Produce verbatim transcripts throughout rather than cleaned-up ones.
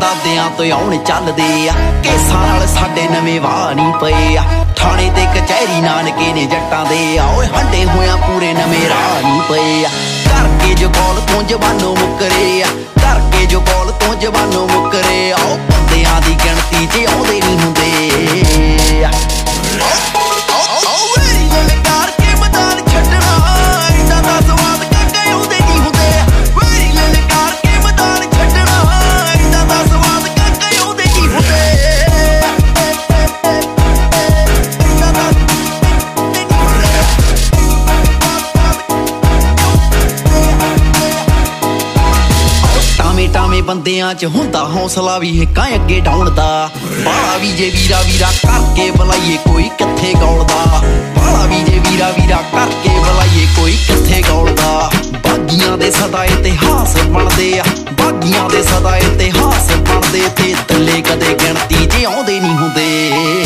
ਦਾਦਿਆਂ ਤੋਂ ਆਉਣ ਚੱਲਦੇ ਆ ਕੇਸਾਂ ਨਾਲ ਸਾਡੇ ਨਵੇਂ ਵਾਹ ਨਹੀਂ ਪਏ ਆ ਥਾਣੇ ਤੇ ਕਚਹਿਰੀ ਨਾਨਕੇ ਨੇ ਜੱਟਾਂ ਦੇ ਆ ਓਏ ਹੰਡੇ ਹੋਇਆ ਪੂਰੇ ਨਵੇਂ ਰਾਹ ਨਹੀਂ ਪਏ ਆ ਕਰਕੇ ਜੋ ਕੌਲ ਤੋਂ ਜਵਾਨੋਂ ਮੁੱਕਰੇ ਆ ਕਰਕੇ ਜੋ ਕੌਲ ਤੋਂ ਜਵਾਨੋਂ ਮੁੱਕਰੇ ਆ ਉਹ ਬੰਦਿਆਂ ਦੀ ਗਿਣਤੀ 'ਚ ਆਉਂਦੇ ਨਹੀਂ ਹੁੰਦੇ ਆ ਟਾਵੇਂ ਬੰਦਿਆਂ 'ਚ ਹੁੰਦਾ ਹੌਸਲਾ ਵੀ ਹਿੱਕਾਂ ਅੱਗੇ ਢਾਉਣ ਦਾ ਬਾਲਾ ਵੀ ਜੇ ਵੀਰਾ ਵੀਰਾ ਕਰਕੇ ਬੁਲਾਈਏ ਕੋਈ ਕਿੱਥੇ ਗੌਲਦਾ ਬਾਲਾ ਵੀ ਜੇ ਵੀਰਾ ਵੀਰਾ ਕਰਕੇ ਬੁਲਾਈਏ ਕੋਈ ਕਿੱਥੇ ਗੌਲਦਾ ਬਾਗੀਆਂ ਦੇ ਸਦਾ ਇਤਿਹਾਸ ਬਣਦੇ ਆ ਬਾਗੀਆਂ ਦੇ ਸਦਾ ਇਤਿਹਾਸ ਬਣਦੇ ਤੇ ਥੱਲੇ ਕਦੇ ਗਿਣਤੀ 'ਚ ਆਉਂਦੇ ਨਹੀਂ ਹੁੰਦੇ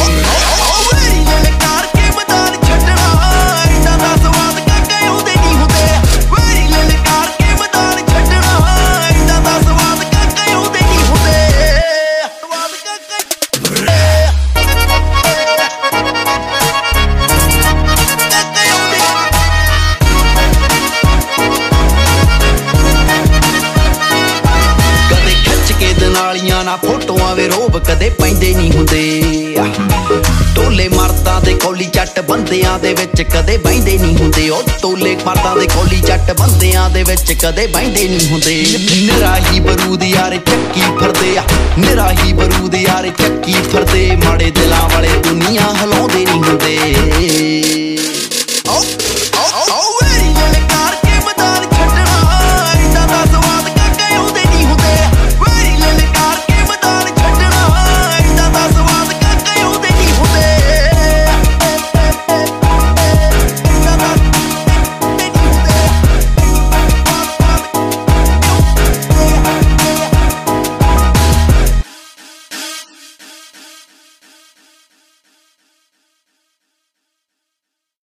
ਨਾਲੀਆਂ ਨਾ ਫੋਟੋਆਂ ਵੇ ਰੋਬ ਕਦੇ ਪੈਂਦੇ ਨਹੀਂ ਹੁੰਦੇ ਟੋਲੇ ਮਰਦਾਂ ਦੇ ਕੌਲੀ ਚੱਟ ਬੰਦਿਆਂ ਦੇ ਵਿੱਚ ਕਦੇ ਬਹਿੰਦੇ ਨਹੀਂ ਹੁੰਦੇ ਉਹ ਟੋਲੇ ਮਰਦਾਂ ਦੇ ਕੌਲੀ ਚੱਟ ਬੰਦਿਆਂ ਦੇ ਵਿੱਚ ਕਦੇ ਬਹਿੰਦੇ ਨਹੀਂ ਹੁੰਦੇ ਨਿਰਾਹੀ ਬਰੂਦ ਯਾਰ ਚੱਕੀ ਫਿਰਦੇ ਆ ਨਿਰਾਹੀ ਬਰੂਦ ਯਾਰ ਚੱਕੀ ਫਿਰਦੇ ਮਾੜੇ ਦਿਲਾਂ ਵਾਲੇ ਦੁਨੀਆ